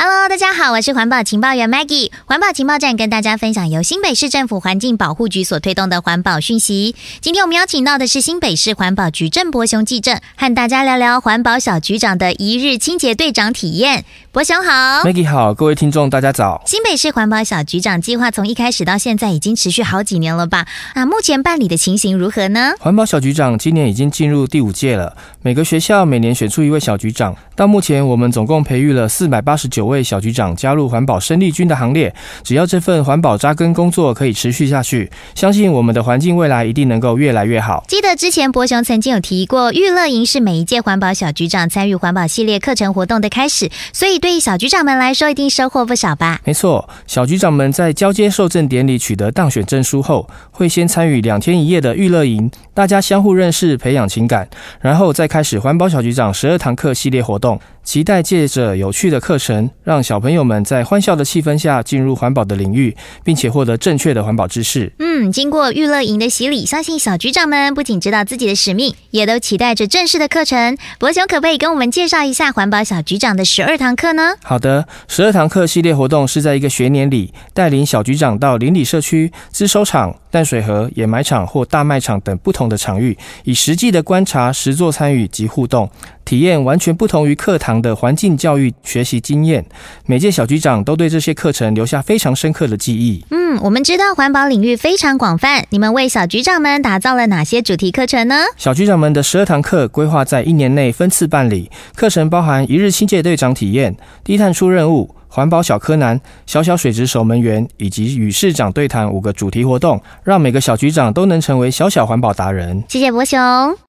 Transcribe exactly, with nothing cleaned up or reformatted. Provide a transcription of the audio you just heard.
Hello， 大家好，我是环保情报员 Maggie。环保情报站跟大家分享由新北市政府环境保护局所推动的环保讯息。今天我们邀请到的是新北市环保局郑伯雄技正，和大家聊聊环保小局长的一日清洁队长体验。伯雄好 Maggie 好，各位听众大家早。 新北市环保小局长计划从一开始到现在已经持续好几年了吧？那目前办理的情形如何呢？ 环保小局长今年已经进入第五届了，每个学校每年选出一位小局长，到目前我们总共培育了四百八十九位小局长加入环保生力军的行列。只要这份环保扎根工作可以持续下去，相信我们的环境未来一定能够越来越好。 记得之前伯雄曾经有提过，育乐营是每一届环保小局长参与环保系列课程活动的开始，所以对于小局长们来说一定收获不少吧？ 没错，小局长们在交接受证典礼取得当选证书后，会先参与两天一夜的育乐营，大家相互认识，培养情感，然后再开始环保小局长十二堂课系列活动。期待借着有趣的课程，让小朋友们在欢笑的气氛下进入环保的领域，并且获得正确的环保知识。 嗯，经过育乐营的洗礼，相信小局长们不仅知道自己的使命，也都期待着正式的课程。伯雄可不可以跟我们介绍一下环保小局长的十二堂课呢？ 好的，十二堂课系列活动是在一个学年里，带领小局长到邻里社区、资收场、淡水河、掩埋场或大卖场等不同的场域，以实际的观察、实作参与及互动，体验完全不同于课堂的环境教育学习经验。每届小局长都对这些课程留下非常深刻的记忆。 嗯，我们知道环保领域非常广泛，你们为小局长们打造了哪些主题课程呢？ 小局长们的十二堂课规划在一年内分次办理，课程包含一日清洁队长体验、低碳出任务、环保小柯南、小小水质守门员以及与市长对谈五个主题活动，让每个小局长都能成为小小环保达人。 谢谢伯雄。